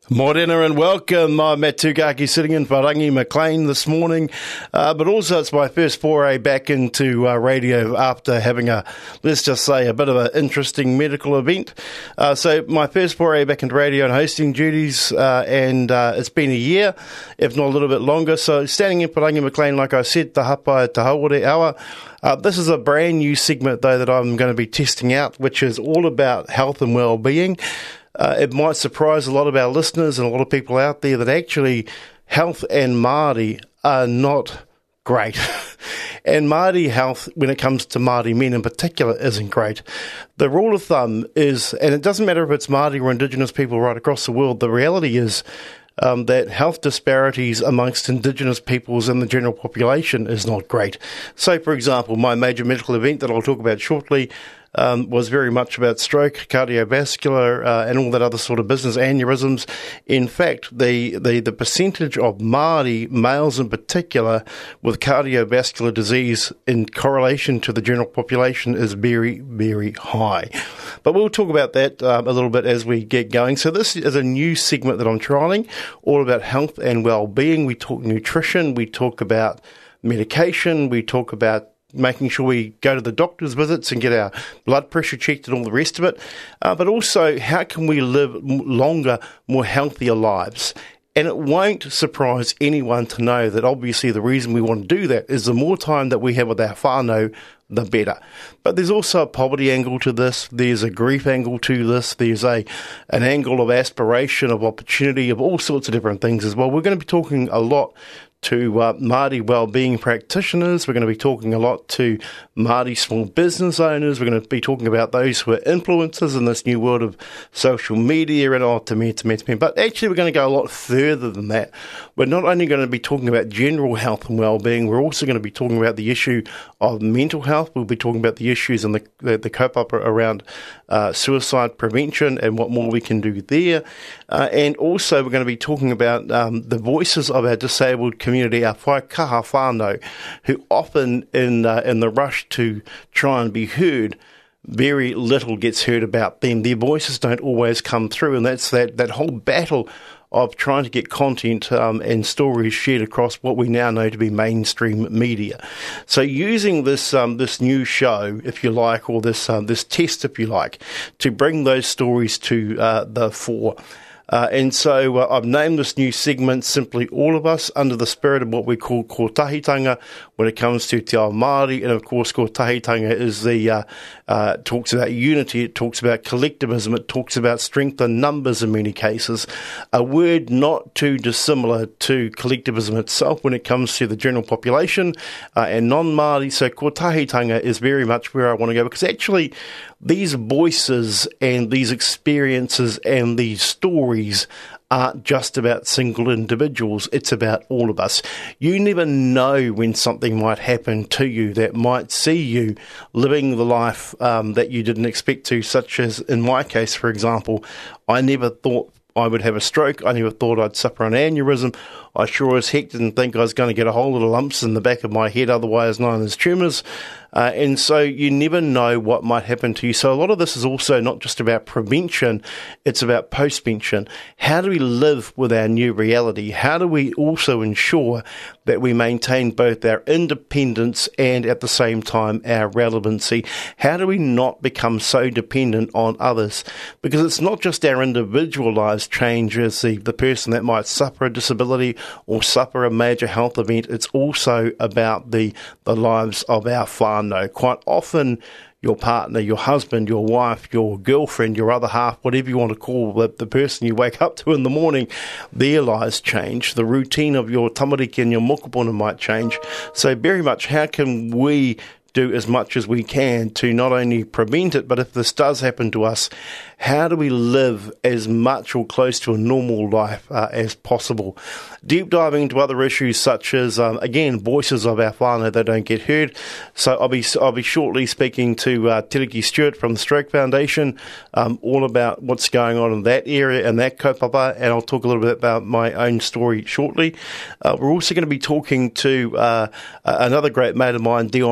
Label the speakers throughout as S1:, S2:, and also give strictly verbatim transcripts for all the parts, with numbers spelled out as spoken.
S1: Morena and welcome. I'm Matt Tukaki sitting in for Rangi McLean this morning, uh, but also it's my first foray back into uh, radio after having a, let's just say, a bit of an interesting medical event. Uh, so my first foray back into radio and hosting duties, uh, and uh, it's been a year, if not a little bit longer. So standing in for Rangi McLean, like I said, Te Hapa Te Haore Hour. Uh, this is a brand new segment, though, that I'm going to be testing out, which is all about health and well-being. Uh, it might surprise a lot of our listeners and a lot of people out there that actually health and Māori are not great. And Māori health, when it comes to Māori men in particular, isn't great. The rule of thumb is, and it doesn't matter if it's Māori or Indigenous people right across the world, the reality is um, that health disparities amongst Indigenous peoples and the general population is not great. So, for example, my major medical event that I'll talk about shortly Um, was very much about stroke, cardiovascular, uh, and all that other sort of business, aneurysms. In fact, the, the, the percentage of Māori males in particular with cardiovascular disease in correlation to the general population is very, very high. But we'll talk about that um, a little bit as we get going. So this is a new segment that I'm trialling, all about health and well-being. We talk nutrition, we talk about medication, we talk about making sure we go to the doctor's visits and get our blood pressure checked and all the rest of it. Uh, but also, how can we live longer, more healthier lives? And it won't surprise anyone to know that obviously the reason we want to do that is the more time that we have with our whānau, the better. But there's also a poverty angle to this. There's a grief angle to this. There's a an angle of aspiration, of opportunity, of all sorts of different things as well. We're going to be talking a lot to uh, Māori wellbeing practitioners. We're going to be talking a lot to Māori small business owners. We're going to be talking about those who are influencers in this new world of social media and oh, to me, to me, to me. But actually, we're going to go a lot further than that. We're not only going to be talking about general health and wellbeing, we're also going to be talking about the issue of mental health. We'll be talking about the issues and the, the, the kaupapa around uh, suicide prevention and what more we can do there. Uh, and also, we're going to be talking about um, the voices of our disabled community. community, our whaikaha whānau, who often in uh, in the rush to try and be heard, very little gets heard about them. Their voices don't always come through, and that's that, that whole battle of trying to get content um, and stories shared across what we now know to be mainstream media. So using this um, this new show, if you like, or this um, this test, if you like, to bring those stories to uh, the fore. Uh, and so uh, I've named this new segment simply All of Us, under the spirit of what we call kotahitanga when it comes to Te Ao Māori. And of course, kotahitanga is the, uh, uh, talks about unity, it talks about collectivism, it talks about strength in numbers in many cases. A word not too dissimilar to collectivism itself when it comes to the general population uh, and non-Māori. So kotahitanga is very much where I want to go, because actually these voices and these experiences and these stories aren't just about single individuals, it's about all of us. You never know when something might happen to you that might see you living the life um, that you didn't expect to, such as in my case, for example, I never thought I would have a stroke. I never thought I'd suffer an aneurysm. I sure as heck didn't think I was going to get a whole lot of lumps in the back of my head, otherwise known as tumours. Uh, and so you never know what might happen to you. So a lot of this is also not just about prevention, it's about postvention. How do we live with our new reality? How do we also ensure that we maintain both our independence and at the same time our relevancy? How do we not become so dependent on others? Because it's not just our individual lives change as the, the person that might suffer a disability or suffer a major health event. It's also about the, the lives of our whānau. Quite often, your partner, your husband, your wife, your girlfriend, your other half, whatever you want to call the, the person you wake up to in the morning, their lives change. The routine of your tamariki and your mokopuna might change. So very much, how can we do as much as we can to not only prevent it, but if this does happen to us, how do we live as much or close to a normal life uh, as possible? Deep diving into other issues such as, um, again, voices of our whānau that don't get heard. So I'll be I'll be shortly speaking to uh, Tereki Stewart from the Stroke Foundation, um, all about what's going on in that area and that kaupapa, and I'll talk a little bit about my own story shortly. Uh, we're also going to be talking to uh, another great mate of mine, Dion Jensen,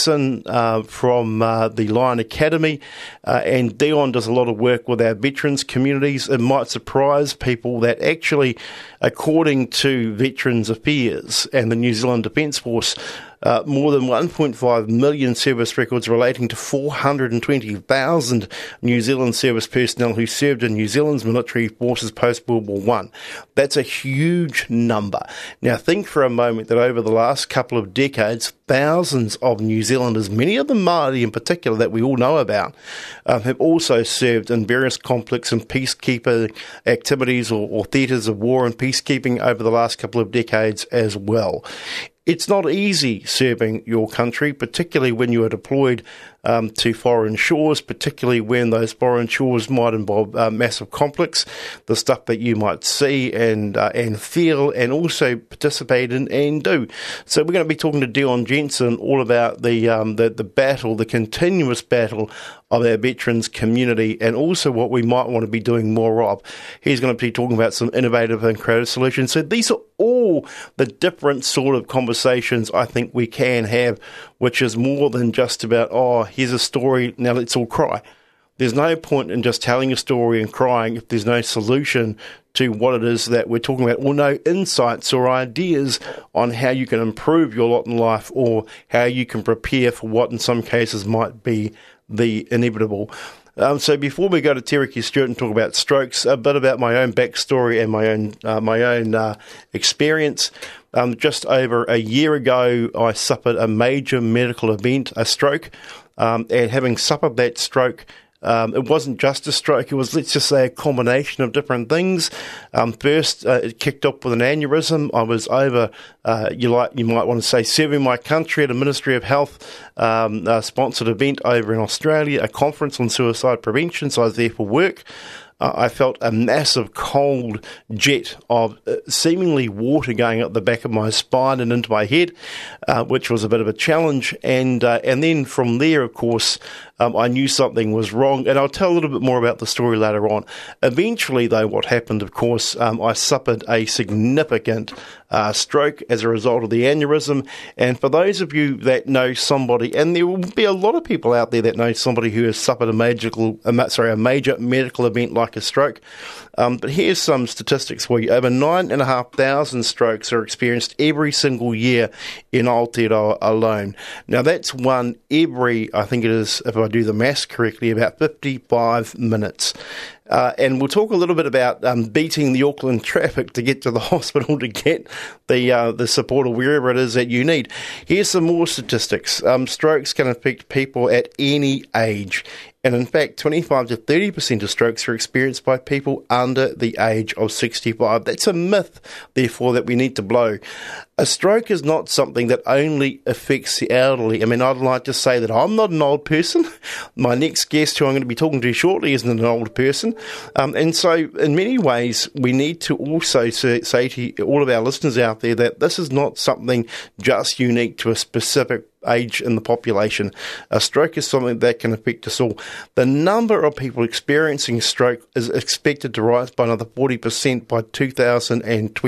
S1: Jensen uh, from uh, the Lion Academy, uh, and Dion does a lot of work with our veterans communities. It might surprise people that actually, according to Veterans Affairs and the New Zealand Defence Force, Uh, more than one point five million service records relating to four hundred twenty thousand New Zealand service personnel who served in New Zealand's military forces post-World War One. That's a huge number. Now think for a moment that over the last couple of decades, thousands of New Zealanders, many of them Māori in particular that we all know about, um, have also served in various conflicts and peacekeeping activities or, or theatres of war and peacekeeping over the last couple of decades as well. It's not easy serving your country, particularly when you are deployed um, to foreign shores, particularly when those foreign shores might involve uh, massive conflicts, the stuff that you might see and uh, and feel and also participate in and do. So we're going to be talking to Dion Jensen all about the, um, the, the battle, the continuous battle of our veterans community and also what we might want to be doing more of. He's going to be talking about some innovative and creative solutions. So these are all the different sort of conversations I think we can have, which is more than just about, oh, here's a story, now let's all cry. There's no point in just telling a story and crying if there's no solution to what it is that we're talking about, or no insights or ideas on how you can improve your lot in life or how you can prepare for what in some cases might be the inevitable. Um, so before we go to Tereki Stewart and talk about strokes, a bit about my own backstory and my own uh, my own uh, experience. Um, just over a year ago, I suffered a major medical event, a stroke, um, and having suffered that stroke, Um, it wasn't just a stroke, it was, let's just say, a combination of different things. Um, first, uh, it kicked off with an aneurysm. I was over, uh, you like, you might want to say, serving my country at a Ministry of Health um, uh, sponsored event over in Australia, a conference on suicide prevention, so I was there for work. Uh, I felt a massive cold jet of uh, seemingly water going up the back of my spine and into my head, uh, which was a bit of a challenge. And uh, and then from there, of course, um, I knew something was wrong. And I'll tell a little bit more about the story later on. Eventually, though, what happened, of course, um, I suffered a significant uh, stroke as a result of the aneurysm. And for those of you that know somebody, and there will be a lot of people out there that know somebody who has suffered a major, uh, sorry, a major medical event like a stroke. Um, but here's some statistics for you. Over nine and a half thousand strokes are experienced every single year in Aotearoa alone. Now that's one every, I think it is, if I do the maths correctly, about fifty-five minutes. Uh, and we'll talk a little bit about um, beating the Auckland traffic to get to the hospital to get the uh, the support or wherever it is that you need. Here's some more statistics. Um, strokes can affect people at any age. And in fact, twenty-five to thirty percent of strokes are experienced by people under the age of sixty-five. That's a myth, therefore, that we need to blow. A stroke is not something that only affects the elderly. I mean, I'd like to say that I'm not an old person. My next guest, who I'm going to be talking to shortly, isn't an old person. Um, and so, in many ways, we need to also say, say to all of our listeners out there that this is not something just unique to a specific age in the population. A stroke is something that can affect us all. The number of people experiencing stroke is expected to rise by another forty percent by two thousand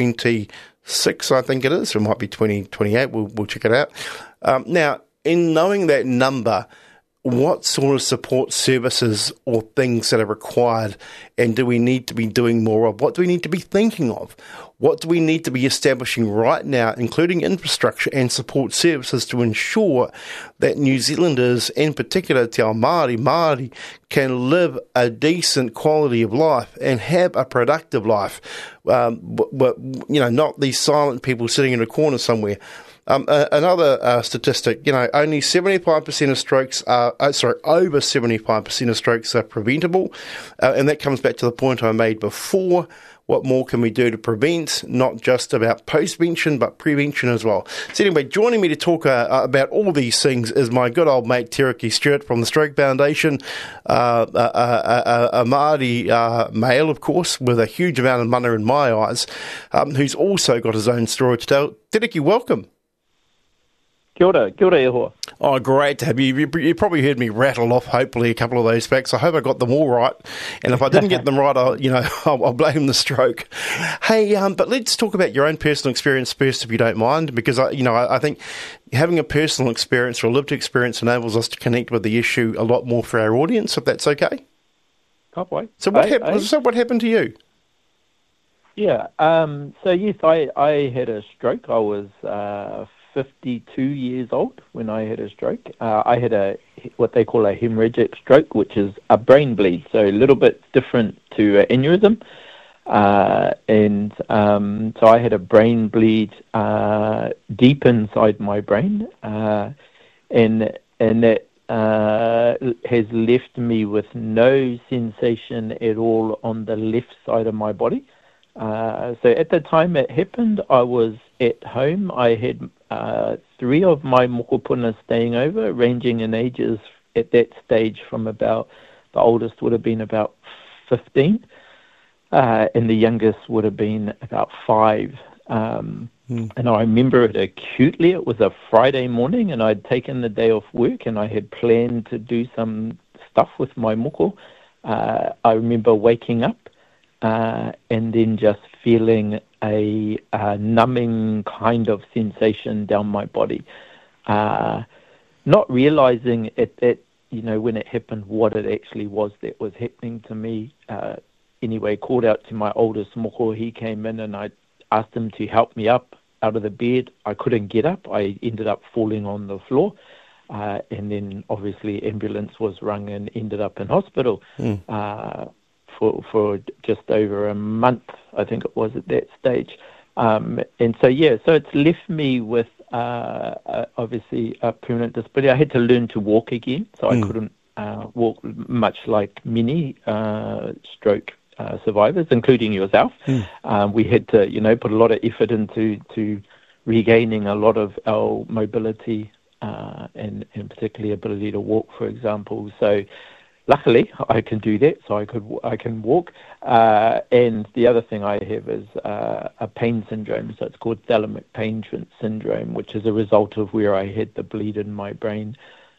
S1: twenty-six, I think it is. It might be twenty twenty-eight. We'll, we'll check it out. Um, now, in knowing that number, what sort of support services or things that are required and do we need to be doing more of? What do we need to be thinking of? What do we need to be establishing right now, including infrastructure and support services to ensure that New Zealanders, in particular Te Ao Māori, Māori, can live a decent quality of life and have a productive life, um, but, but, you know, not these silent people sitting in a corner somewhere. Um, uh, another uh, statistic, you know, only seventy-five percent of strokes are, uh, sorry, over seventy-five percent of strokes are preventable, uh, and that comes back to the point I made before. What more can we do to prevent, not just about postvention, but prevention as well? So anyway, joining me to talk uh, about all these things is my good old mate, Tereki Stewart from the Stroke Foundation, uh, a, a, a, a Māori uh, male, of course, with a huge amount of mana in my eyes, um, who's also got his own story to tell. Tereki, welcome.
S2: Kia ora, kia ora e hoa.
S1: Oh, great to have you. you. You probably heard me rattle off, hopefully, a couple of those facts. I hope I got them all right. And if I didn't get them right, I'll, you know, I'll, I'll blame the stroke. Hey, um, but let's talk about your own personal experience first, if you don't mind, because, I, you know, I, I think having a personal experience or a lived experience enables us to connect with the issue a lot more for our audience, if that's okay.
S2: Kapoi.
S1: So what,
S2: Aye,
S1: hap-
S2: aye.
S1: so what happened to you?
S2: Yeah, um, so yes, I, I had a stroke. I was uh, fifty-two years old when I had a stroke. Uh, I had a what they call a hemorrhagic stroke, which is a brain bleed, so a little bit different to an aneurysm. Uh, and um, so I had a brain bleed uh, deep inside my brain, uh, and and that uh, has left me with no sensation at all on the left side of my body. Uh, so at the time it happened, I was at home. I had uh, three of my mokopuna staying over, ranging in ages at that stage from about, the oldest would have been about fifteen, uh, and the youngest would have been about five. Um, mm. And I remember it acutely. It was a Friday morning, and I'd taken the day off work, and I had planned to do some stuff with my moko. Uh, I remember waking up, Uh, and then just feeling a, a numbing kind of sensation down my body. Uh, not realizing at that, you know, when it happened, what it actually was that was happening to me. Uh, anyway, called out to my oldest moko. He came in and I asked him to help me up out of the bed. I couldn't get up. I ended up falling on the floor. Uh, and then obviously ambulance was rung and ended up in hospital. Mm. Uh, For, for just over a month, I think it was at that stage. Um, and so, yeah, so it's left me with uh, uh, obviously a permanent disability. I had to learn to walk again, so mm. I couldn't uh, walk, much like many uh, stroke uh, survivors, including yourself. Mm. Um, we had to, you know, put a lot of effort into to regaining a lot of our mobility uh, and, and particularly ability to walk, for example. So luckily, I can do that, so I could I can walk. Uh, and the other thing I have is uh, a pain syndrome, so it's called thalamic pain syndrome, which is a result of where I had the bleed in my brain,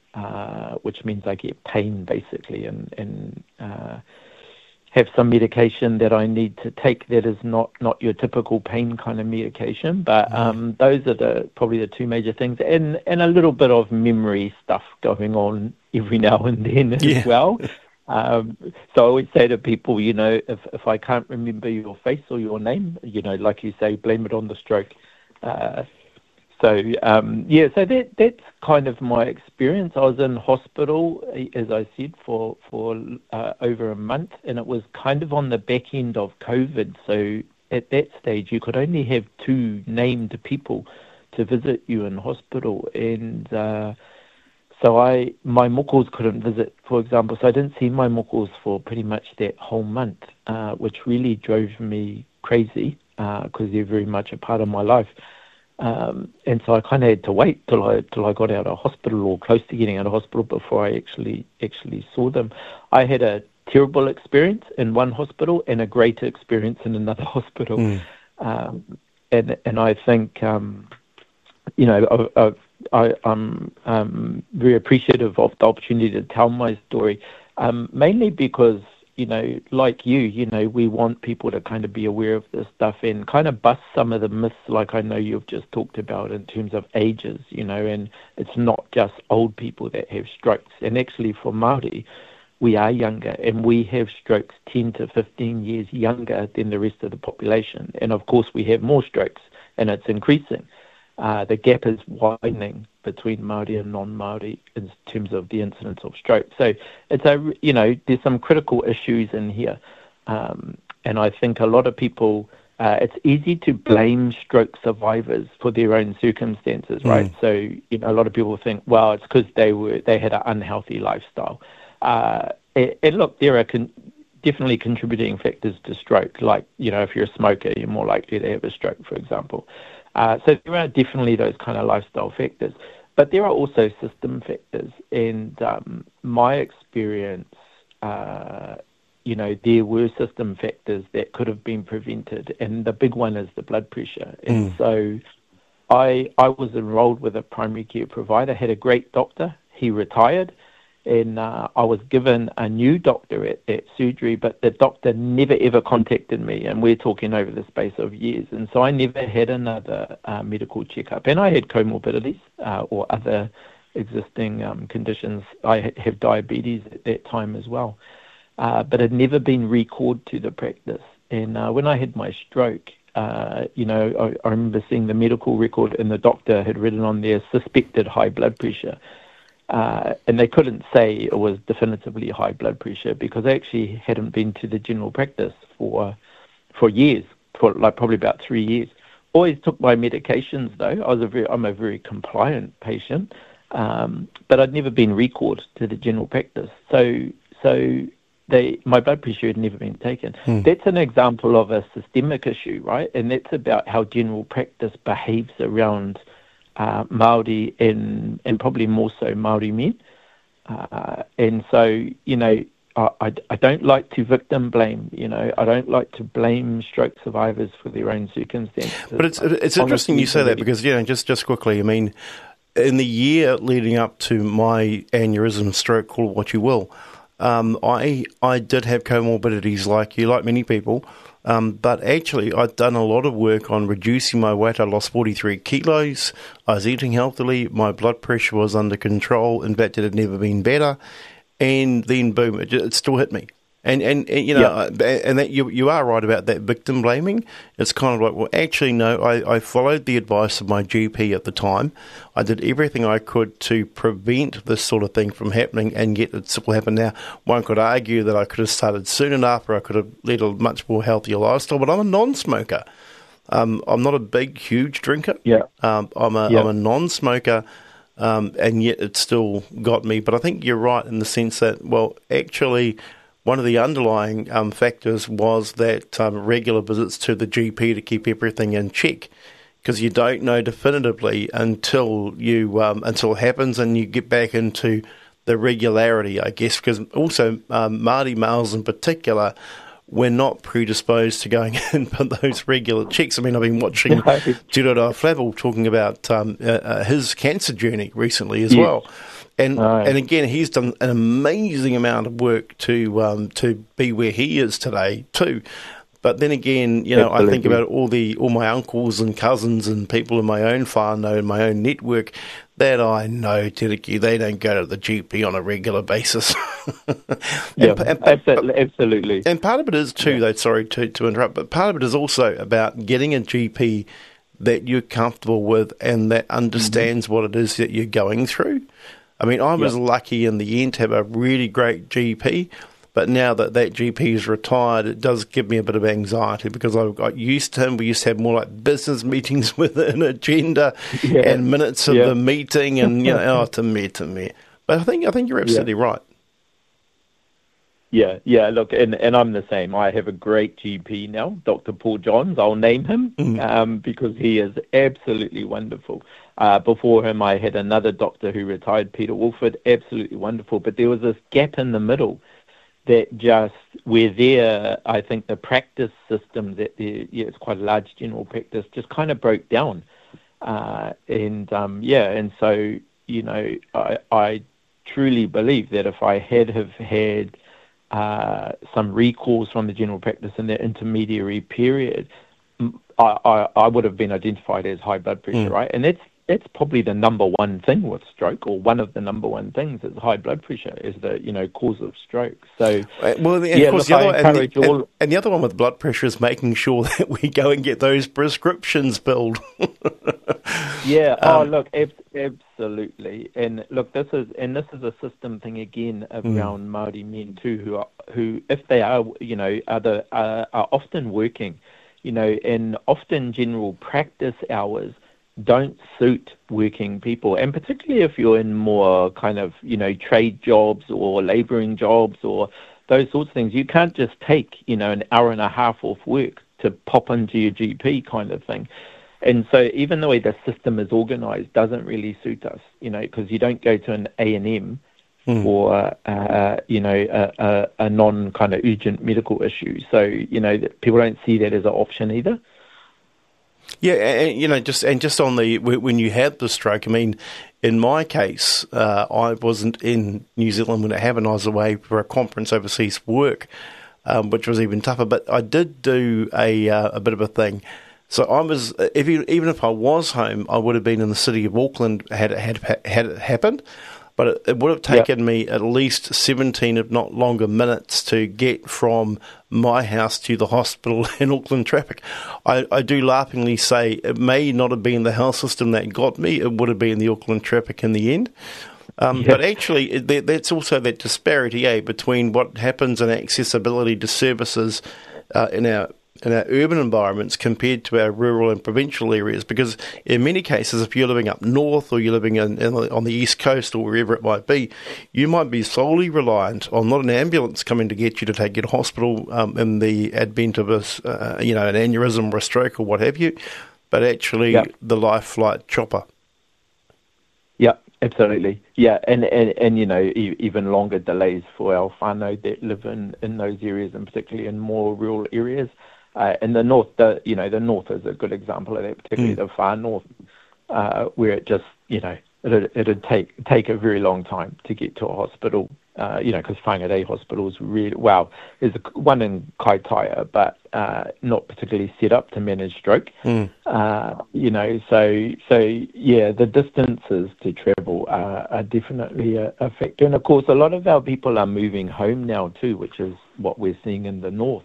S2: uh, which means I get pain basically, and and uh, have some medication that I need to take that is not, not your typical pain kind of medication. But um, those are the probably the two major things, and and a little bit of memory stuff going on every now and then yeah. as well. Um, so I always say to people, you know, if, if I can't remember your face or your name, you know, like you say, blame it on the stroke. Uh, so, um, yeah, so that that's kind of my experience. I was in hospital, as I said, for, for uh, over a month, and it was kind of on the back end of COVID. So at that stage, you could only have two named people to visit you in hospital, and uh So I, my mokos couldn't visit, for example, so I didn't see my mokos for pretty much that whole month, uh, which really drove me crazy because uh, they're very much a part of my life. Um, and so I kind of had to wait till I till I got out of hospital or close to getting out of hospital before I actually actually saw them. I had a terrible experience in one hospital and a great experience in another hospital, mm. um, and and I think um, you know I've, I've I, I'm um, very appreciative of the opportunity to tell my story, um, mainly because, you know, like you, you know, we want people to kind of be aware of this stuff and kind of bust some of the myths like I know you've just talked about in terms of ages, you know, and it's not just old people that have strokes. And actually for Māori, we are younger and we have strokes ten to fifteen years younger than the rest of the population. And of course we have more strokes and it's increasing. Uh, the gap is widening between Māori and non-Māori in terms of the incidence of stroke. So it's a, you know, there's some critical issues in here. Um, and I think a lot of people, uh, it's easy to blame stroke survivors for their own circumstances, mm. right? So, you know, a lot of people think, well, it's because they were, they had an unhealthy lifestyle. Uh, and, and look, there are con- definitely contributing factors to stroke. Like, you know, if you're a smoker, you're more likely to have a stroke, for example. Uh, so there are definitely those kind of lifestyle factors, but there are also system factors. And um, my experience, uh, you know, there were system factors that could have been prevented, and the big one is the blood pressure. And mm. so I I was enrolled with a primary care provider, had a great doctor. He retired, and uh, I was given a new doctor at, at surgery, but the doctor never ever contacted me, and we're talking over the space of years. And so I never had another uh, medical checkup, and I had comorbidities uh, or other existing um, conditions. I ha- have diabetes at that time as well, uh, but had never been recalled to the practice. And uh, when I had my stroke, uh, you know, I, I remember seeing the medical record, and the doctor had written on there suspected high blood pressure. Uh, and they couldn't say it was definitively high blood pressure because I actually hadn't been to the general practice for for years, for like probably about three years. Always took my medications though. I was a very, I'm a very compliant patient, um, but I'd never been recalled to the general practice. So so they my blood pressure had never been taken. Hmm. That's an example of a systemic issue, right? And that's about how general practice behaves around Uh, Māori and, and probably more so Māori men. Uh, and so, you know, I, I, I don't like to victim blame, you know. I don't like to blame stroke survivors for their own circumstances.
S1: But it's it's interesting you say that because, you know, just, just quickly, I mean, in the year leading up to my aneurysm, stroke, call it what you will, um, I I did have comorbidities like you, like many people. Um, but actually, I'd done a lot of work on reducing my weight. I lost forty-three kilos. I was eating healthily. My blood pressure was under control. In fact, it had never been better. And then, boom, it, it still hit me. And, and, and you know, yeah. and that you you are right about that victim blaming. It's kind of like, well, actually, no, I, I followed the advice of my G P at the time. I did everything I could to prevent this sort of thing from happening, and yet it still happened now. One could argue that I could have started soon enough, or I could have led a much more healthier lifestyle, but I'm a non-smoker. Um, I'm not a big, huge drinker.
S2: Yeah.
S1: Um, I'm a,
S2: yeah.
S1: I'm a non-smoker. Um, and yet it still got me. But I think you're right in the sense that, well, actually, one of the underlying um, factors was that um, regular visits to the G P to keep everything in check, because you don't know definitively until you um, until it happens and you get back into the regularity, I guess, because also um, Māori males in particular, we're not predisposed to going in for those regular checks. I mean, I've been watching Gerardo Flavel talking about um, uh, uh, his cancer journey recently as yes. well. And oh. and again, he's done an amazing amount of work to um, to be where he is today too. But then again, you know, Absolutely. I think about all the all my uncles and cousins and people in my own whānau and my own network that I know, Tereki, they don't go to the G P on a regular basis.
S2: yeah,
S1: and, and,
S2: absolutely, absolutely.
S1: And part of it is too, yeah. though. Sorry to to interrupt, but part of it is also about getting a G P that you're comfortable with and that understands mm-hmm. what it is that you're going through. I mean, I was yep. lucky in the end to have a really great G P, but now that that G P is retired, it does give me a bit of anxiety because I've got used to him. We used to have more like business meetings with an agenda yeah. and minutes of yeah. the meeting, and you know, oh, to me, to me. But I think I think you're absolutely yeah. right.
S2: Yeah, yeah. Look, and, and I'm the same. I have a great G P now, Doctor Paul Johns. I'll name him mm. um, because he is absolutely wonderful. Uh, before him, I had another doctor who retired, Peter Wolford, absolutely wonderful. But there was this gap in the middle that just, where there, I think the practice system, that the, yeah, it's quite a large general practice, just kind of broke down. Uh, and, um, yeah, and so, you know, I, I truly believe that if I had have had uh, some recalls from the general practice in that intermediary period, I, I, I would have been identified as high blood pressure, mm. right? And that's That's probably the number one thing with stroke, or one of the number one things is high blood pressure is the you know cause of stroke. So,
S1: well, and
S2: yeah,
S1: of course,
S2: look,
S1: the other, and, the,
S2: all...
S1: and, and the other one with blood pressure is making sure that we go and get those prescriptions filled.
S2: yeah.
S1: Um,
S2: oh, look, ab- absolutely. And look, this is and this is a system thing again around mm. Māori men too, who are who, if they are, you know, are the, are, are often working, you know, and often general practice hours don't suit working people, and particularly if you're in more kind of, you know, trade jobs or labouring jobs or those sorts of things. You can't just take, you know, an hour and a half off work to pop into your G P kind of thing. And so even the way the system is organised doesn't really suit us, you know, because you don't go to an A and M mm. for, uh, you know, a, a, a non-kind of urgent medical issue. So, you know, people don't see that as an option either.
S1: Yeah, and, you know, just and just on the when you had the stroke, I mean, in my case, uh, I wasn't in New Zealand when it happened. I was away for a conference overseas for work, um, which was even tougher. But I did do a uh, a bit of a thing. So I was, if you, even if I was home, I would have been in the city of Auckland had it had had it happened. But it, it would have taken yep. me at least seventeen, if not longer, minutes to get from my house to the hospital in Auckland traffic. I, I do laughingly say it may not have been the health system that got me, it would have been the Auckland traffic in the end. Um, yep. But actually, it, that's also that disparity eh, between what happens in accessibility to services uh, in our in our urban environments compared to our rural and provincial areas, because in many cases, if you're living up north or you're living in, in, on the east coast or wherever it might be, you might be solely reliant on not an ambulance coming to get you to take you to hospital um, in the advent of a, uh, you know, an aneurysm or a stroke or what have you, but actually yep. the life flight chopper.
S2: Yeah, absolutely. Yeah, and, and, and you know, e- even longer delays for our whānau that live in, in those areas, and particularly in more rural areas. Uh, in the north, the you know the north is a good example of that, particularly mm. the far north, uh, where it just you know it'd, it'd take take a very long time to get to a hospital. Uh, you know, because Whangarei Hospital is really well. There's a, one in Kaitaia, but uh, not particularly set up to manage stroke. Mm. Uh, you know, so so yeah, the distances to travel are, are definitely a, a factor, and of course, a lot of our people are moving home now too, which is what we're seeing in the north.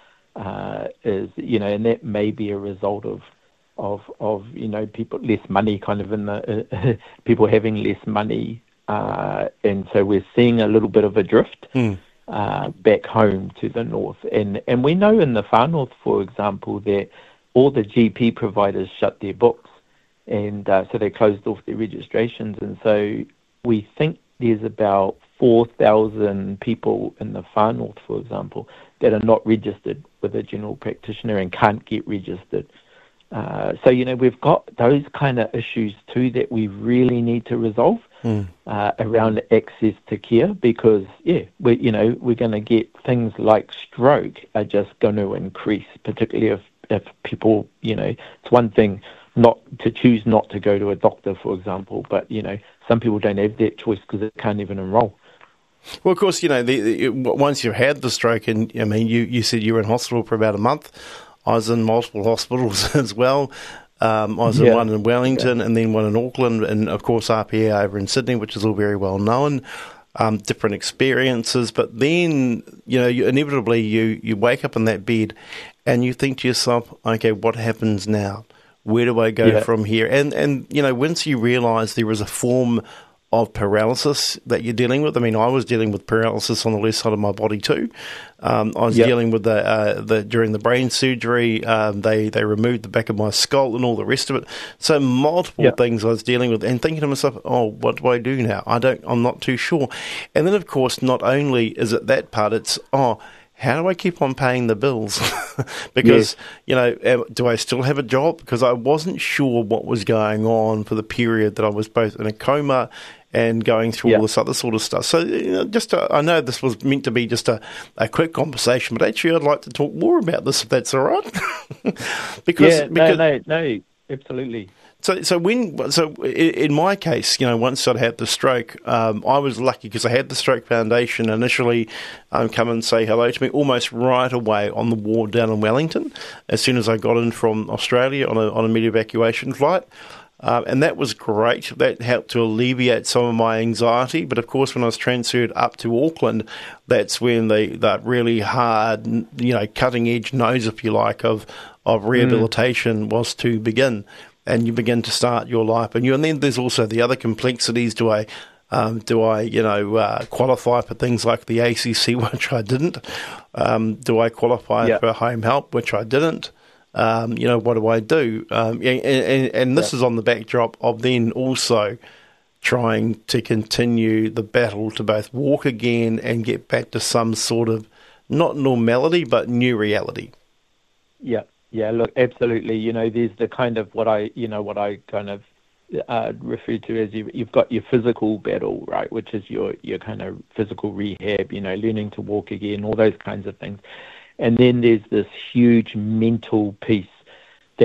S2: Uh, is you know, and that may be a result of of of you know people less money, kind of in the uh, people having less money, uh, and so we're seeing a little bit of a drift mm. uh, back home to the north, and and we know in the far north, for example, that all the G P providers shut their books, and uh, so they closed off their registrations, and so we think there's about four thousand people in the far north, for example, that are not registered with a general practitioner and can't get registered. Uh, so, you know, we've got those kind of issues too that we really need to resolve mm. uh, around access to care, because, yeah, we you know, we're going to get things like stroke are just going to increase, particularly if, if people, you know, it's one thing not to choose not to go to a doctor, for example, but, you know, some people don't have that choice because they can't even enroll.
S1: Well, of course, you know, the, the, once you've had the stroke, and I mean, you, you said you were in hospital for about a month. I was in multiple hospitals as well. Um, I was yeah. in one in Wellington yeah. and then one in Auckland, and of course R P A over in Sydney, which is all very well known. Um, different experiences, but then, you know, you, inevitably you, you wake up in that bed and you think to yourself, okay, what happens now? Where do I go yeah. from here? And, and, you know, once you realise there is a form of paralysis that you're dealing with. I mean, I was dealing with paralysis on the left side of my body too. Um, I was yep. dealing with the, uh, the during the brain surgery. Um, they they removed the back of my skull and all the rest of it. So multiple yep. things I was dealing with, and thinking to myself, "Oh, what do I do now? I don't. I'm not too sure." And then, of course, not only is it that part, it's oh. How do I keep on paying the bills? Because, yeah. you know, do I still have a job? Because I wasn't sure what was going on for the period that I was both in a coma and going through yeah. all this other sort of stuff. So, you know, just to, I know this was meant to be just a, a quick conversation, but actually I'd like to talk more about this if that's all right. because,
S2: yeah, no, because, no, no, absolutely.
S1: So, so when, so in my case, you know, once I'd had the stroke, um, I was lucky because I had the Stroke Foundation initially um, come and say hello to me almost right away on the ward down in Wellington, as soon as I got in from Australia on a on a mid evacuation flight. Um, and that was great. That helped to alleviate some of my anxiety. But of course, when I was transferred up to Auckland, that's when the that really hard, you know, cutting edge nose, if you like, of of rehabilitation mm. was to begin. And you begin to start your life, and you, and then there's also the other complexities. Do I, um, do I, you know, uh, qualify for things like the A C C, which I didn't? Um, do I qualify yep. for home help, which I didn't? Um, you know, what do I do? Um, and, and, and this yep. is on the backdrop of then also trying to continue the battle to both walk again and get back to some sort of not normality, but new reality.
S2: Yeah. Yeah, look, absolutely. You know, there's the kind of what I, you know, what I kind of uh, refer to as you, you've got your physical battle, right, which is your, your kind of physical rehab, you know, learning to walk again, all those kinds of things. And then there's this huge mental piece that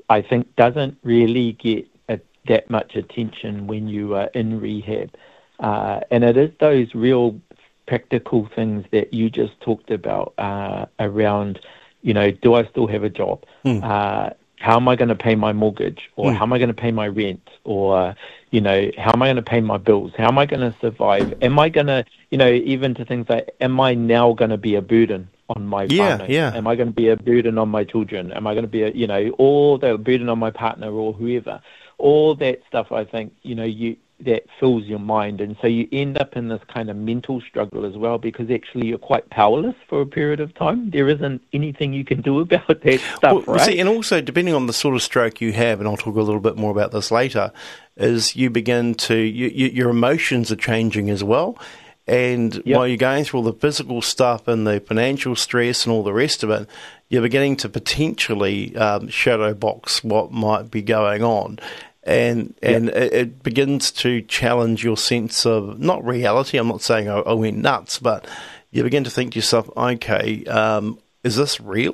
S2: I think doesn't really get a, that much attention when you are in rehab. Uh, and it is those real practical things that you just talked about uh, around, you know, do I still have a job? Mm. Uh, how am I going to pay my mortgage? Or mm. how am I going to pay my rent? Or, you know, how am I going to pay my bills? How am I going to survive? Am I going to, you know, even to things like, am I now going to be a burden on my
S1: yeah,
S2: partner?
S1: Yeah.
S2: Am I going to be a burden on my children? Am I going to be a, you know, or the burden on my partner or whoever? All that stuff, I think, you know, you that fills your mind. And so you end up in this kind of mental struggle as well, because actually you're quite powerless for a period of time. There isn't anything you can do about that stuff,
S1: well,
S2: right?
S1: See, and also, depending on the sort of stroke you have, and I'll talk a little bit more about this later, is you begin to, you, you, your emotions are changing as well. And yep. while you're going through all the physical stuff and the financial stress and all the rest of it, you're beginning to potentially um, shadow box what might be going on. And and yep. it, it begins to challenge your sense of, not reality, I'm not saying I, I went nuts, but you begin to think to yourself, okay, um, is this real?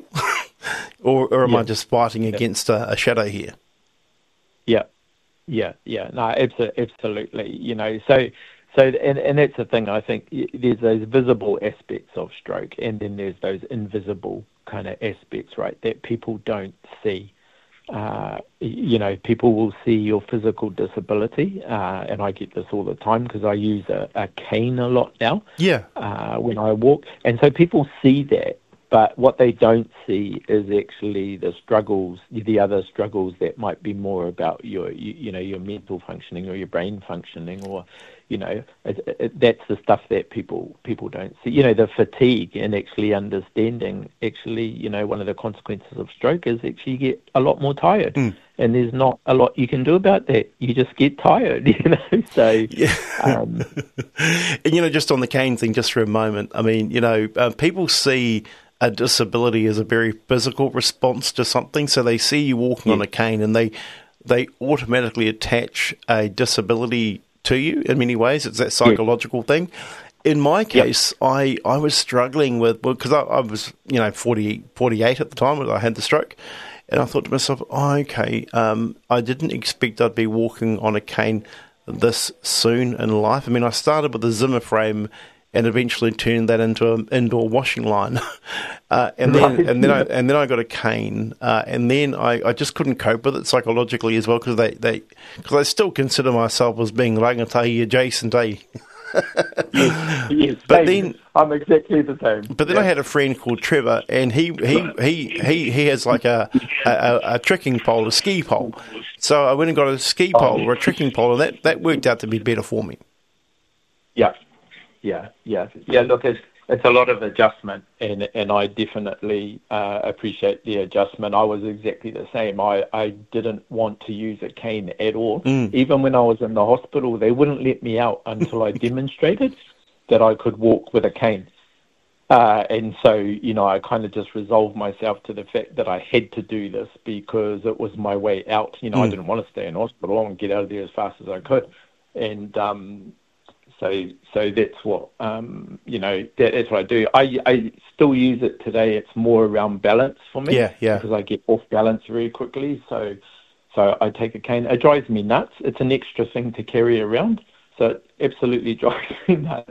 S1: or, or am yep. I just fighting yep. against a, a shadow here?
S2: Yeah, yeah, yeah. No, absolutely. You know, so... So, and, and that's the thing, I think there's those visible aspects of stroke, and then there's those invisible kind of aspects, right, that people don't see. Uh, you know, people will see your physical disability, uh, and I get this all the time because I use a, a cane a lot now
S1: yeah.
S2: uh, when I walk. And so people see that, but what they don't see is actually the struggles, the other struggles that might be more about your, you, you know, your mental functioning or your brain functioning, or, you know, it, it, that's the stuff that people people don't see. You know, the fatigue and actually understanding, actually, you know, one of the consequences of stroke is actually you get a lot more tired. Mm. And there's not a lot you can do about that. You just get tired, you know. So,
S1: yeah. um, and, you know, just on the cane thing, just for a moment, I mean, you know, uh, people see a disability as a very physical response to something. So they see you walking yeah. on a cane and they they automatically attach a disability to you in many ways. It's that psychological yeah. thing. In my case, yep. I, I was struggling with, because well, I, I was, you know, forty, forty-eight at the time when I had the stroke. And I thought to myself, oh, okay, um, I didn't expect I'd be walking on a cane this soon in life. I mean, I started with a Zimmer frame and eventually turned that into an indoor washing line. uh, and then right. and then I and then I got a cane, uh, and then I, I just couldn't cope with it psychologically as well, because they, they cause I still consider myself as being rangatahi adjacent, eh?
S2: yes, yes, but same. then I'm exactly the same.
S1: But then yeah. I had a friend called Trevor, and he he, he, he, he has like a, a, a trekking pole, a ski pole. So I went and got a ski pole oh. or a trekking pole, and that, that worked out to be better for me.
S2: Yeah. Yeah, yeah, yeah. Look, it's it's a lot of adjustment, and and I definitely uh, appreciate the adjustment. I was exactly the same. I, I didn't want to use a cane at all. Mm. Even when I was in the hospital, they wouldn't let me out until I demonstrated that I could walk with a cane. Uh, and so, you know, I kind of just resolved myself to the fact that I had to do this because it was my way out. You know, mm. I didn't want to stay in hospital. I wanted to get out of there as fast as I could, and um. So, so that's what um, you know. That, that's what I do. I, I still use it today. It's more around balance for me.
S1: Yeah, yeah.
S2: Because I get off balance very quickly. So, so I take a cane. It drives me nuts. It's an extra thing to carry around. So it absolutely drives me nuts.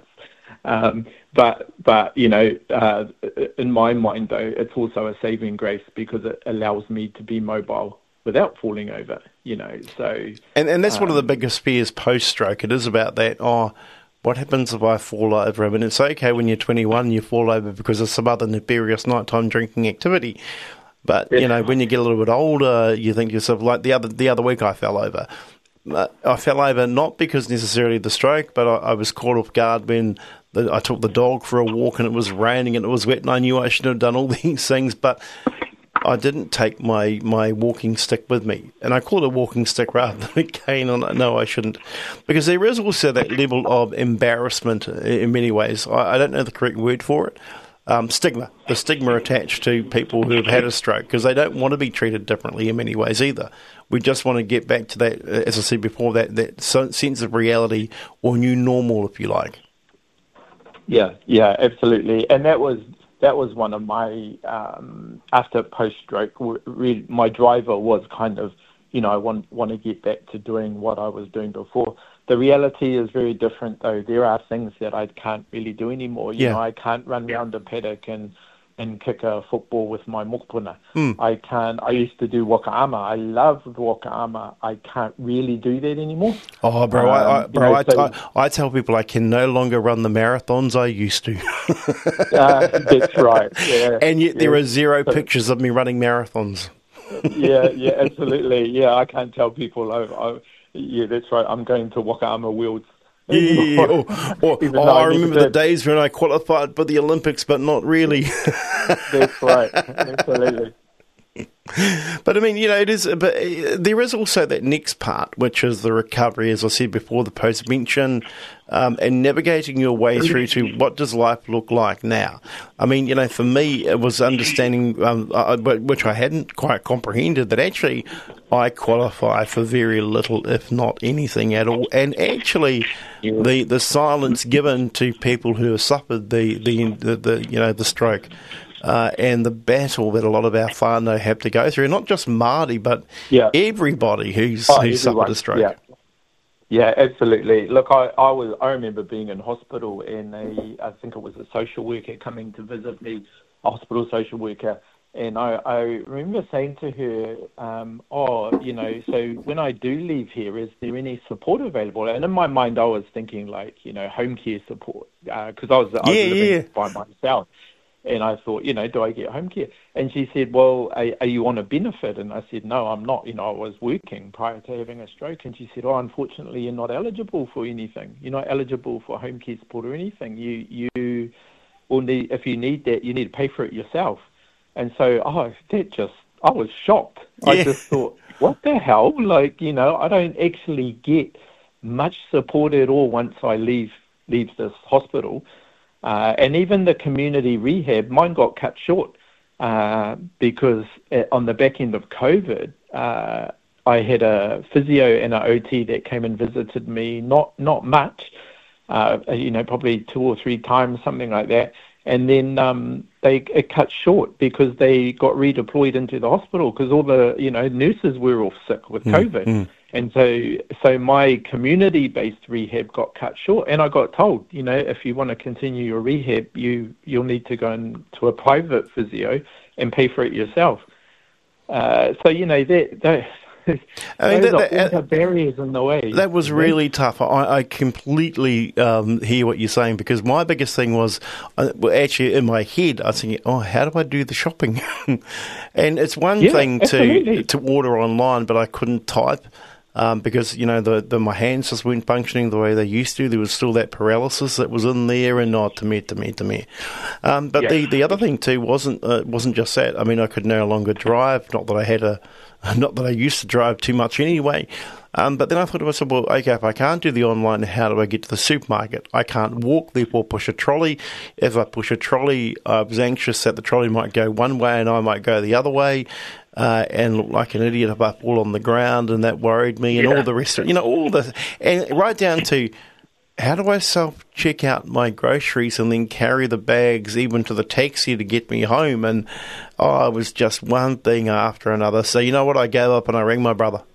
S2: Um, but, but you know, uh, in my mind though, it's also a saving grace because it allows me to be mobile without falling over, you know, so...
S1: And and that's um, one of the biggest fears post-stroke. It is about that, oh, what happens if I fall over? I mean, it's okay when you're twenty-one, you fall over because of some other nefarious nighttime drinking activity. But, yeah. you know, when you get a little bit older, you think to yourself, like the other the other week I fell over. Uh, I fell over not because necessarily the stroke, but I, I was caught off guard when the, I took the dog for a walk and it was raining and it was wet and I knew I shouldn't have done all these things, but... I didn't take my, my walking stick with me. And I call it a walking stick rather than a cane. On, no, I shouldn't. Because there is also that level of embarrassment in many ways. I, I don't know the correct word for it. Um, stigma. The stigma attached to people who have had a stroke because they don't want to be treated differently in many ways either. We just want to get back to that, as I said before, that, that sense of reality or new normal, if you like.
S2: Yeah, yeah, absolutely. And that was... that was one of my, um, after post-stroke, re- my driver was kind of, you know, I want, want to get back to doing what I was doing before. The reality is very different, though. There are things that I can't really do anymore. You
S1: yeah.
S2: know, I can't run around a paddock and, and kick a football with my mokopuna.
S1: Mm.
S2: I can't. I used to do wakaama. I loved wakaama. I can't really do that anymore.
S1: Oh, bro, um, I, I, bro, know, I, so, I, I tell people I can no longer run the marathons I used to.
S2: uh, that's right. Yeah,
S1: and yet
S2: yeah.
S1: there are zero
S2: so,
S1: pictures of me running marathons.
S2: yeah, yeah, absolutely. Yeah, I can't tell people. I, I, yeah, that's right. I'm going to wakaama Worlds.
S1: Yeah, or, or, oh, I, I remember the days when I qualified for the Olympics, but not really.
S2: That's right, absolutely.
S1: But I mean, you know, it is. But there is also that next part, which is the recovery, as I said before, the post-mention, um, and navigating your way through to what does life look like now. I mean, you know, for me, it was understanding, um, uh, which I hadn't quite comprehended, that actually I qualify for very little, if not anything at all, and actually the the silence given to people who have suffered the the the, the you know the stroke. Uh, and the battle that a lot of our whānau have to go through, not just Māori, but
S2: yeah.
S1: everybody who's,
S2: oh,
S1: who's suffered a stroke.
S2: Yeah. yeah, absolutely. Look, I, I was I remember being in hospital, and a, I think it was a social worker coming to visit me, a hospital social worker, and I, I remember saying to her, um, oh, you know, so when I do leave here, is there any support available? And in my mind, I was thinking like, you know, home care support, because uh, I was, I was
S1: yeah,
S2: living
S1: yeah.
S2: by myself. And I thought, you know, do I get home care? And she said, well, are, are you on a benefit? And I said, no, I'm not. You know, I was working prior to having a stroke. And she said, oh, unfortunately, you're not eligible for anything. You're not eligible for home care support or anything. You, you will need, if you need that, you need to pay for it yourself. And so, oh, that just, I was shocked.
S1: Yeah.
S2: I just thought, what the hell? Like, you know, I don't actually get much support at all once I leave leave this hospital. Uh, and even the community rehab, mine got cut short uh, because on the back end of COVID, uh, I had a physio and an O T that came and visited me, not not much, uh, you know, probably two or three times, something like that. And then um, they it cut short because they got redeployed into the hospital because all the, you know, nurses were all sick with
S1: mm,
S2: COVID.
S1: Mm.
S2: And so so my community-based rehab got cut short, and I got told, you know, if you want to continue your rehab, you, you'll need to go into a private physio and pay for it yourself. Uh, so, you know, that, that, I mean, those that, are that, all the barriers in the way.
S1: That was really tough. I, I completely um, hear what you're saying, because my biggest thing was, uh, well, actually in my head, I was thinking, oh, how do I do the shopping? And it's one
S2: yeah,
S1: thing
S2: absolutely.
S1: to to order online, but I couldn't type. Um, because, you know, the, the my hands just weren't functioning the way they used to. There was still that paralysis that was in there, and not to me, to me, to me. Um, but yeah. the, the other thing too wasn't uh, wasn't just that. I mean, I could no longer drive. Not that I had a, not that I used to drive too much anyway. Um, but then I thought to myself, well, okay, if I can't do the online, how do I get to the supermarket? I can't walk, therefore push a trolley. If I push a trolley, I was anxious that the trolley might go one way and I might go the other way. Uh, and look like an idiot if I fall on the ground, and that worried me, and yeah. all the rest of, you know, all the, and right down to, how do I self-check out my groceries and then carry the bags even to the taxi to get me home? And, oh, it was just one thing after another. So, you know what, I gave up and I rang my brother.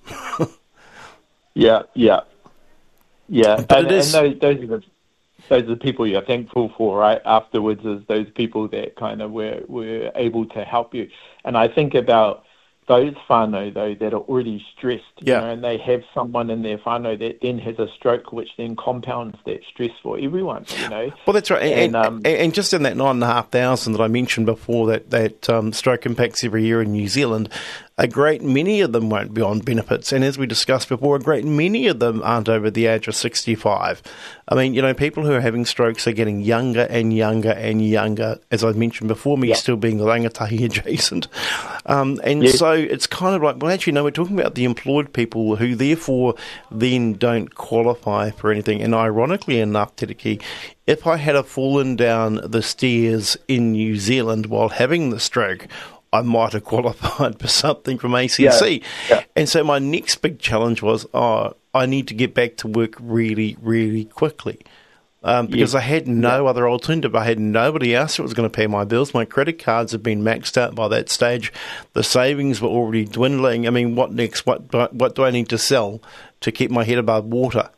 S2: yeah, yeah. Yeah,
S1: but
S2: and,
S1: it is,
S2: and those, those, are the, those are the people you're thankful for, right? Afterwards is those people that kind of were, were able to help you. And I think about those whānau, though, that are already stressed,
S1: yeah.
S2: you know, and they have someone in their whānau that then has a stroke, which then compounds that stress for everyone, you know.
S1: Well, that's right. And,
S2: and, um,
S1: and, and just in that nine and a half thousand that I mentioned before, that, that um, stroke impacts every year in New Zealand, a great many of them won't be on benefits. And as we discussed before, a great many of them aren't over the age of sixty-five. I mean, you know, people who are having strokes are getting younger and younger and younger, as I mentioned before, me yeah. still being rangatahi adjacent. Um, and yeah. so it's kind of like, well, actually, no, we're talking about the employed people who therefore then don't qualify for anything. And ironically enough, Te Riki, if I had fallen down the stairs in New Zealand while having the stroke, I might have qualified for something from A C C.
S2: Yeah, yeah.
S1: And so my next big challenge was, oh, I need to get back to work really, really quickly. Um, because
S2: yes.
S1: I had no
S2: yeah.
S1: other alternative. I had nobody else that was going to pay my bills. My credit cards had been maxed out by that stage. The savings were already dwindling. I mean, what next? What do I, what do I need to sell to keep my head above water?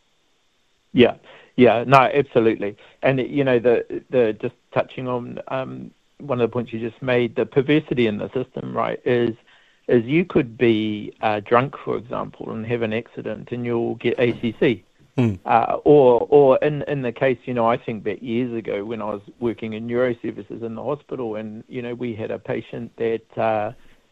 S2: Yeah, yeah, no, absolutely. And, you know, the the just touching on um, one of the points you just made, the perversity in the system, right, is is you could be uh, drunk, for example, and have an accident and you'll get A C C. Mm. Uh, or or in, in the case, you know, I think back years ago when I was working in neuroservices in the hospital, and, you know, we had a patient that uh,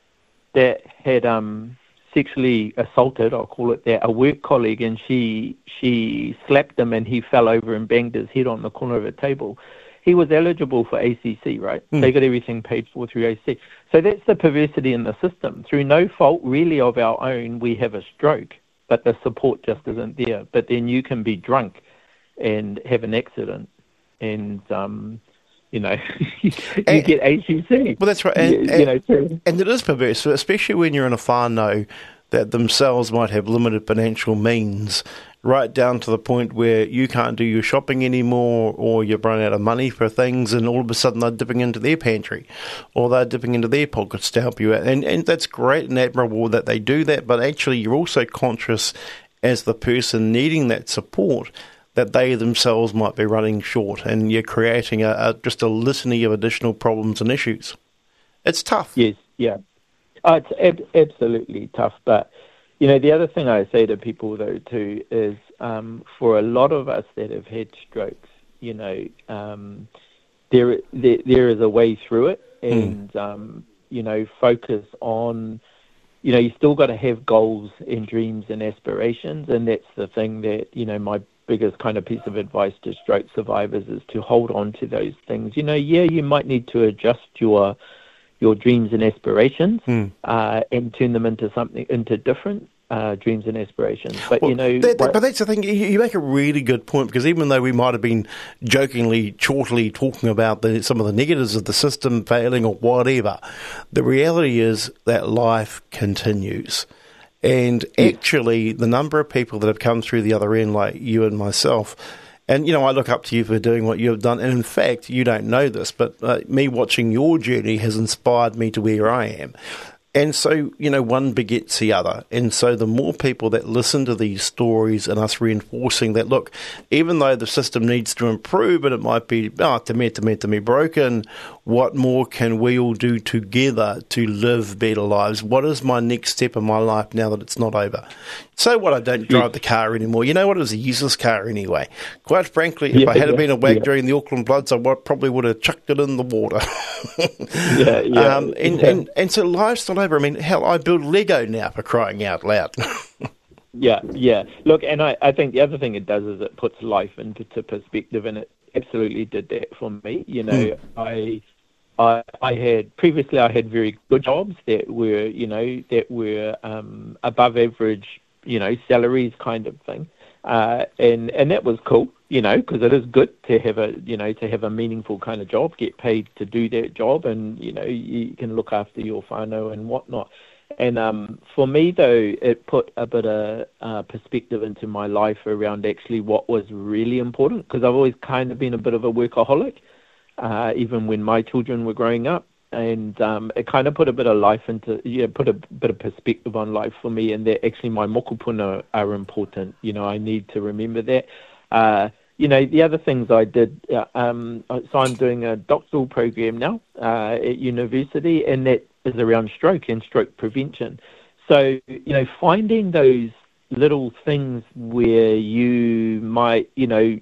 S2: that had um, sexually assaulted, I'll call it that, a work colleague, and she she slapped him and he fell over and banged his head on the corner of a table. He was eligible for A C C, right? Mm. They got everything paid for through A C C. So that's the perversity in the system. Through no fault really of our own, we have a stroke, but the support just isn't there. But then you can be drunk and have an accident and, um, you know, you and, get A C C.
S1: Well, that's right. And,
S2: you,
S1: and,
S2: you know, too.
S1: and it is perverse, especially when you're in a whānau that themselves might have limited financial means, right down to the point where you can't do your shopping anymore, or you've run out of money for things, and all of a sudden they're dipping into their pantry or they're dipping into their pockets to help you out. And, and that's great and admirable that they do that, but actually you're also conscious as the person needing that support that they themselves might be running short, and you're creating a, a just a litany of additional problems and issues. It's tough.
S2: Yes, yeah. Oh, it's ab- absolutely tough, but you know, the other thing I say to people, though, too, is um, for a lot of us that have had strokes, you know, um, there, there there is a way through it, and, mm. um, you know, focus on, you know, you still got to have goals and dreams and aspirations, and that's the thing that, you know, my biggest kind of piece of advice to stroke survivors is to hold on to those things. You know, yeah, you might need to adjust your your dreams and aspirations, mm. uh, and turn them into something, into different uh, dreams and aspirations. But, well, you know...
S1: That, that, but that's the thing, you, you make a really good point, because even though we might have been jokingly, chortily talking about the, some of the negatives of the system failing or whatever, the reality is that life continues. And actually, the number of people that have come through the other end, like you and myself, and, you know, I look up to you for doing what you've done. And in fact, you don't know this, but uh, me watching your journey has inspired me to where I am. And so, you know, one begets the other. And so the more people that listen to these stories and us reinforcing that, look, even though the system needs to improve and it might be, oh, to me, to me, to me, broken, what more can we all do together to live better lives? What is my next step in my life now that it's not over? So what, I don't drive the car anymore. You know what, it was a useless car anyway. Quite frankly, if
S2: yeah,
S1: I had
S2: yeah,
S1: been a wag
S2: yeah.
S1: during the Auckland Bloods, I would, probably would have chucked it in the water.
S2: yeah, yeah,
S1: um, and,
S2: yeah.
S1: And, and so life's not over. I mean, hell, I build Lego now, for crying out loud.
S2: yeah, yeah. Look, and I, I think the other thing it does is it puts life into perspective, and it absolutely did that for me. You know, mm. I... I, I had previously I had very good jobs that were, you know, that were um, above average, you know, salaries kind of thing, uh, and and that was cool, you know, because it is good to have a, you know, to have a meaningful kind of job, get paid to do that job, and you know, you can look after your whānau and whatnot. And um, for me, though, it put a bit of uh, perspective into my life around actually what was really important, because I've always kind of been a bit of a workaholic. Uh, even when my children were growing up, and um, it kind of put a bit of life into, yeah, put a bit of perspective on life for me, and that actually my mokopuna are important. You know, I need to remember that. Uh, you know, the other things I did, uh, um, so I'm doing a doctoral program now uh, at university, and that is around stroke and stroke prevention. So, you know, finding those little things where you might, you know,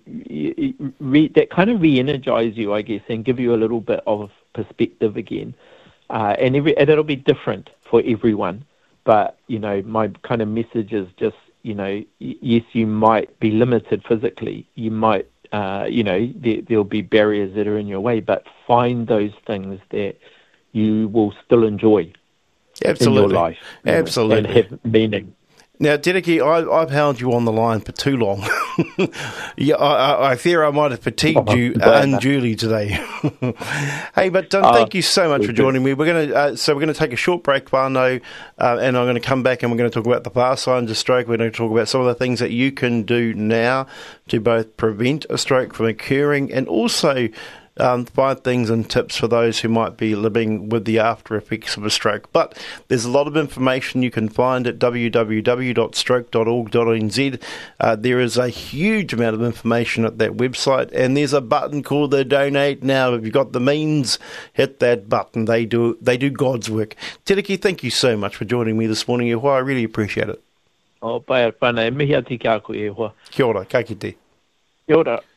S2: re- that kind of re-energize you, I guess, and give you a little bit of perspective again. Uh, and, every, and it'll be different for everyone. But, you know, my kind of message is just, you know, yes, you might be limited physically. You might, uh, you know, there, there'll be barriers that are in your way, but find those things that you will still enjoy
S1: Absolutely.
S2: in your life.
S1: Absolutely.
S2: And have meaning.
S1: Now, Tereki, I, I've held you on the line for too long. yeah, I, I, I fear I might have fatigued
S2: Oh,
S1: you
S2: bad,
S1: unduly today. Hey, but um,
S2: Uh,
S1: thank you so much for
S2: good.
S1: joining me. We're going to uh, so we're going to take a short break, Whānau, uh, and I'm going to come back and we're going to talk about the far signs of stroke. We're going to talk about some of the things that you can do now to both prevent a stroke from occurring and also Um, five things and tips for those who might be living with the after effects of a stroke. But there's a lot of information you can find at w w w dot stroke dot org dot n z. Uh, there is a huge amount of information at that website, and there's a button called the Donate Now. If you've got the means, hit that button. They do they do God's work. Tereki, thank you so much for joining me this morning, Ehua. I really appreciate it.
S2: O pai ar pana e mihi ati kia koe e hoa.
S1: Kia ora, ka kite.
S2: Kia ora.